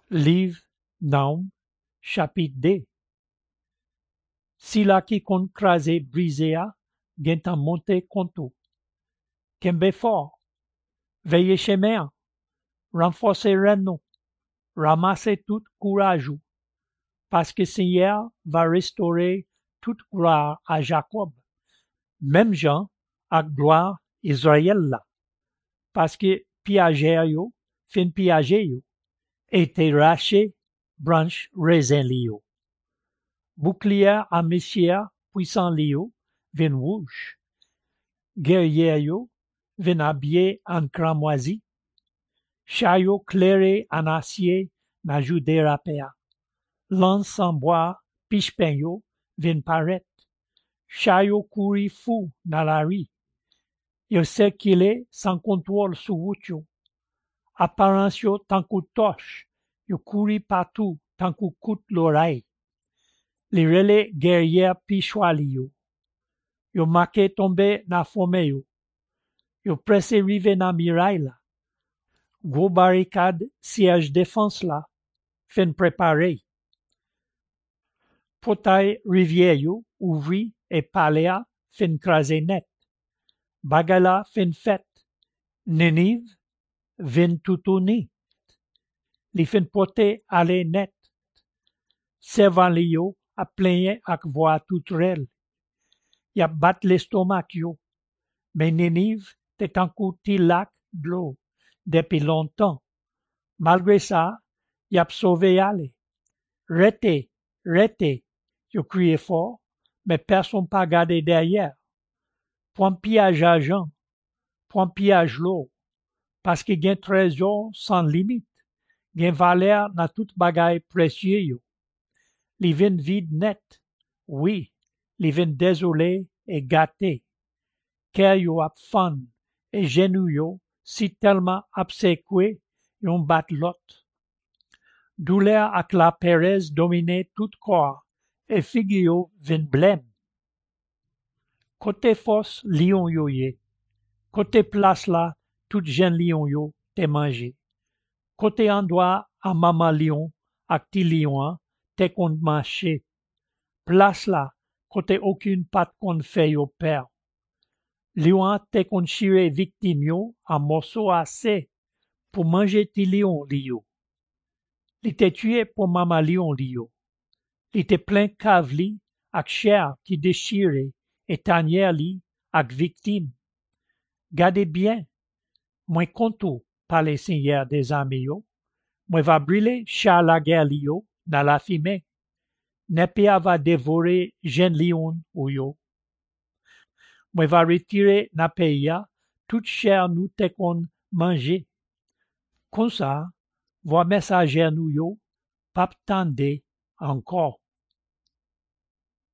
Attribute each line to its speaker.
Speaker 1: Livre Naum, chapitre 2. Si la qui kon krasé brisé a, gen tan monte kontou. Kembe fort, veillez chemin, renforcez ren nou, ramassez tout courageux, parce que Seigneur va restaurer toute gloire à Jacob, même Jean à gloire Israël là, parce que piager yo, fin piager yo, et te raché branche raisin lio. Bouclier à messieurs puissant lio, vin rouge. Guerrier yo, vin habillé en cramoisi. Chayo clairé en acier na jude rapea. Lance en bois, pichpen yo, vin paret. Chayo couri fou na la rue. Yo circulé sans contrôle sous route yo. Apparence yo tant coup torche. Yo couri partout tant coup coûte l'oreille. Les relais guerriers pichoali yo. Yo marqué tombé na fome yo. Yo pressé rive na miraille la. Gros barricade siège défense la. Fin préparé. Portail rivière yo ouvri et paléa fin crasé net. Bagala fin fait. Nenive vin toutouni. Li fin porté aller net. Servant li yo a plaigné ak voix tout rel. Y a bat l'estomac yo. Mais Ninive t'est un petit lac d'eau depuis longtemps. Malgré ça, y a sauvé aller. Restez, restez, yo crié fort, mais personne pas gardé derrière. Point pillage argent, point pillage l'eau, parce que gen trésor sans limite, gen valeur na tout bagaille précieux yo. Li vin vide net, oui, li vin désolé et gâté. Cœur yo ap fan, et genou yo si tellement abséqué yon bat l'autre. Douleur ak la pérez dominé tout corps, et figue yo vin blême. Côté force lion yo ye, côté place la tout jen lion yo te mangé. Côté endroit à maman lion ak ti lion te kon marché. Place la côté aucune patte kon fait yo père. Lion te kon chire victime yo en morceaux assez pour manger ti lion li yo. Li te tué pour maman lion li yo. Li te plein cave li ak chair qui déchiré et tanière li ak victime. Gardez bien, moi contou par les seigneurs des armées yo, moi va brûler char la guerre li yo dans la fumée. Nepia va dévorer jeune lion ou yo. Moi va retirer na pays toute chair nous te kon manger. Comme ça, voix messager nous yo, pap tande encore.